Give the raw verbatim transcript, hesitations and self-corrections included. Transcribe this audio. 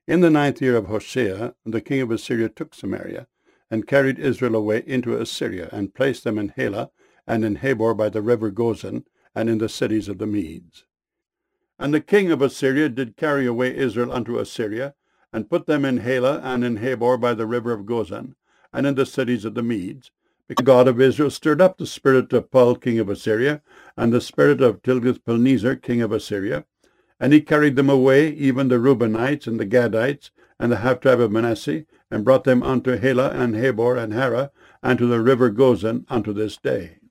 In the ninth year of Hoshea, the king of Assyria took Samaria, and carried Israel away into Assyria, and placed them in Halah, and in Habor by the river Gozan, and in the cities of the Medes. And the king of Assyria did carry away Israel unto Assyria, and put them in Halah, and in Habor by the river of Gozan, and in the cities of the Medes, because the God of Israel stirred up the spirit of Pul, king of Assyria, and the spirit of Tilgath-Pilneser, king of Assyria, and he carried them away, even the Reubenites, and the Gadites, and the half-tribe of Manasseh, and brought them unto Halah, and Habor, and Harah, and to the river Gozan unto this day.